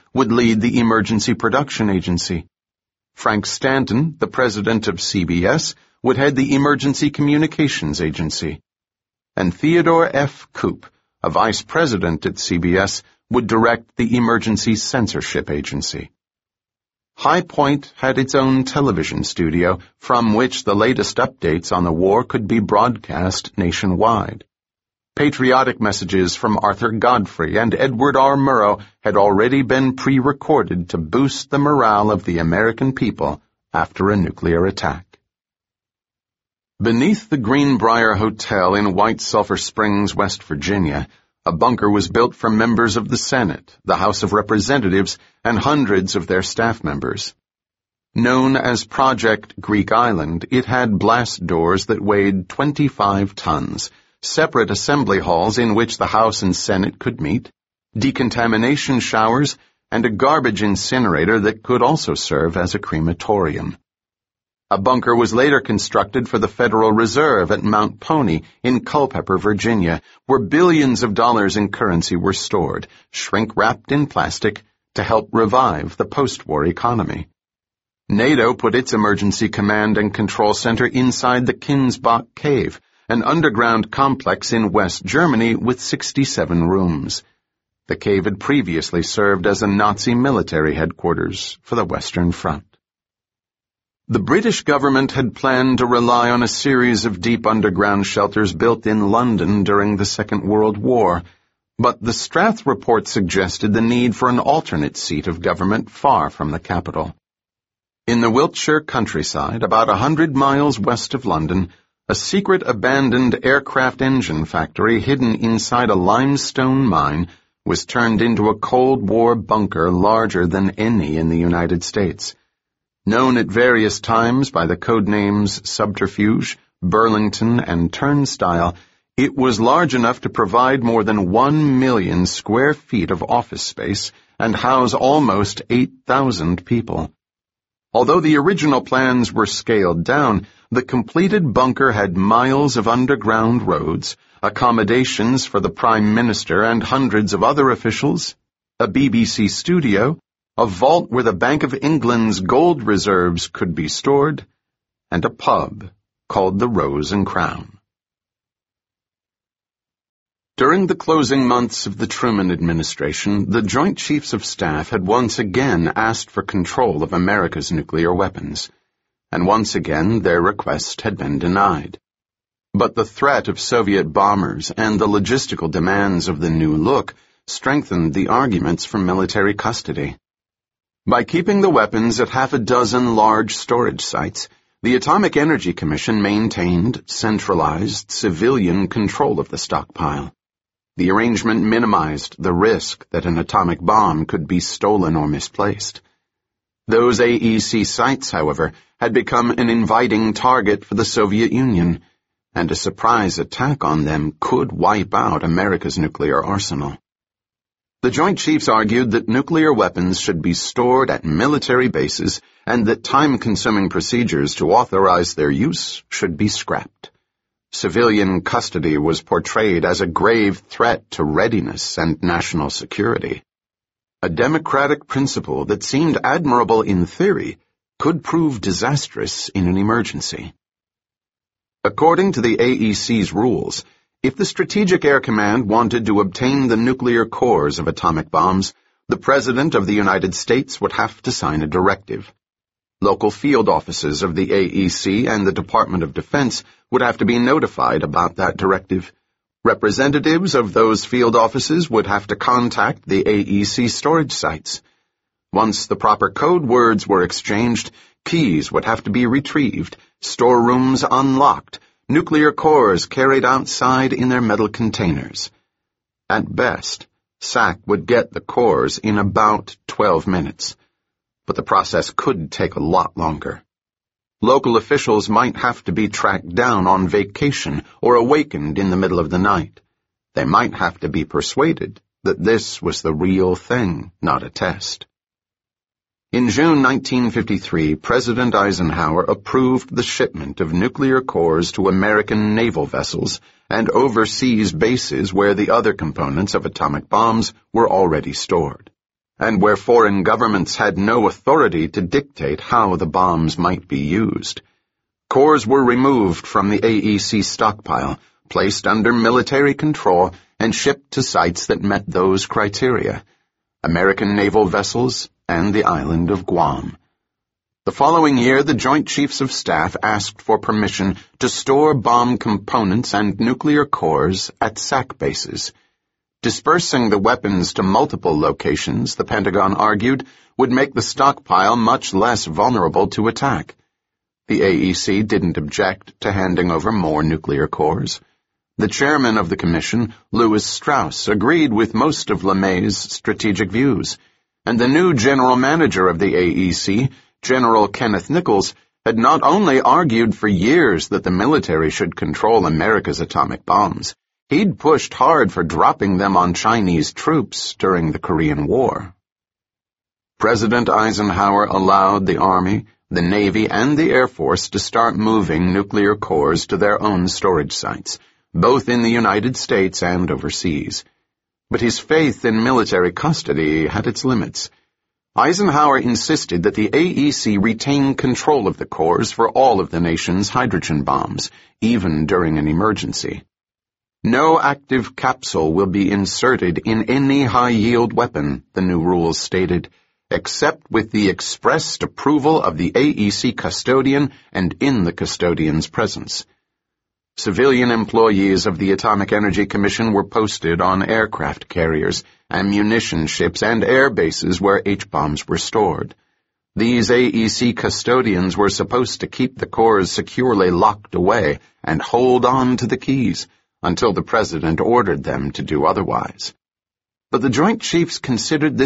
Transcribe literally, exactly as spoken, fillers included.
would lead the Emergency Production Agency. Frank Stanton, the president of C B S, would head the Emergency Communications Agency. And Theodore F. Koop, a vice president at C B S, would direct the Emergency Censorship Agency. High Point had its own television studio from which the latest updates on the war could be broadcast nationwide. Patriotic messages from Arthur Godfrey and Edward R. Murrow had already been pre-recorded to boost the morale of the American people after a nuclear attack. Beneath the Greenbrier Hotel in White Sulphur Springs, West Virginia, a bunker was built for members of the Senate, the House of Representatives, and hundreds of their staff members. Known as Project Greek Island, it had blast doors that weighed twenty-five tons, separate assembly halls in which the House and Senate could meet, decontamination showers, and a garbage incinerator that could also serve as a crematorium. A bunker was later constructed for the Federal Reserve at Mount Pony in Culpeper, Virginia, where billions of dollars in currency were stored, shrink-wrapped in plastic, to help revive the post-war economy. NATO put its emergency command and control center inside the Kinsbach Cave, an underground complex in West Germany with sixty-seven rooms. The cave had previously served as a Nazi military headquarters for the Western Front. The British government had planned to rely on a series of deep underground shelters built in London during the Second World War, but the Strath Report suggested the need for an alternate seat of government far from the capital. In the Wiltshire countryside, about a hundred miles west of London, a secret abandoned aircraft engine factory hidden inside a limestone mine was turned into a Cold War bunker larger than any in the United States. Known at various times by the code names Subterfuge, Burlington, and Turnstile, it was large enough to provide more than one million square feet of office space and house almost eight thousand people. Although the original plans were scaled down, the completed bunker had miles of underground roads, accommodations for the Prime Minister and hundreds of other officials, a B B C studio, a vault where the Bank of England's gold reserves could be stored, and a pub called the Rose and Crown. During the closing months of the Truman administration, the Joint Chiefs of Staff had once again asked for control of America's nuclear weapons, and once again their request had been denied. But the threat of Soviet bombers and the logistical demands of the new look strengthened the arguments for military custody. By keeping the weapons at half a dozen large storage sites, the Atomic Energy Commission maintained centralized civilian control of the stockpile. The arrangement minimized the risk that an atomic bomb could be stolen or misplaced. Those A E C sites, however, had become an inviting target for the Soviet Union, and a surprise attack on them could wipe out America's nuclear arsenal. The Joint Chiefs argued that nuclear weapons should be stored at military bases and that time-consuming procedures to authorize their use should be scrapped. Civilian custody was portrayed as a grave threat to readiness and national security. A democratic principle that seemed admirable in theory could prove disastrous in an emergency. According to the A E C's rules, if the Strategic Air Command wanted to obtain the nuclear cores of atomic bombs, the President of the United States would have to sign a directive. Local field offices of the A E C and the Department of Defense would have to be notified about that directive. Representatives of those field offices would have to contact the A E C storage sites. Once the proper code words were exchanged, keys would have to be retrieved, storerooms unlocked, nuclear cores carried outside in their metal containers. At best, S A C would get the cores in about twelve minutes, but the process could take a lot longer. Local officials might have to be tracked down on vacation or awakened in the middle of the night. They might have to be persuaded that this was the real thing, not a test. In June nineteen fifty-three, President Eisenhower approved the shipment of nuclear cores to American naval vessels and overseas bases where the other components of atomic bombs were already stored. and where foreign governments had no authority to dictate how the bombs might be used. Cores were removed from the A E C stockpile, placed under military control, and shipped to sites that met those criteria: American naval vessels and the island of Guam. The following year, the Joint Chiefs of Staff asked for permission to store bomb components and nuclear cores at S A C bases. Dispersing the weapons to multiple locations, the Pentagon argued, would make the stockpile much less vulnerable to attack. The A E C didn't object to handing over more nuclear cores. The chairman of the commission, Lewis Strauss, agreed with most of LeMay's strategic views, and the new general manager of the A E C, General Kenneth Nichols, had not only argued for years that the military should control America's atomic bombs, he'd pushed hard for dropping them on Chinese troops during the Korean War. President Eisenhower allowed the Army, the Navy, and the Air Force to start moving nuclear cores to their own storage sites, both in the United States and overseas. But his faith in military custody had its limits. Eisenhower insisted that the A E C retain control of the cores for all of the nation's hydrogen bombs, even during an emergency. No active capsule will be inserted in any high-yield weapon, the new rules stated, except with the expressed approval of the A E C custodian and in the custodian's presence. Civilian employees of the Atomic Energy Commission were posted on aircraft carriers, ammunition ships, and air bases where H-bombs were stored. These A E C custodians were supposed to keep the cores securely locked away and hold on to the keys until the President ordered them to do otherwise. But the Joint Chiefs considered this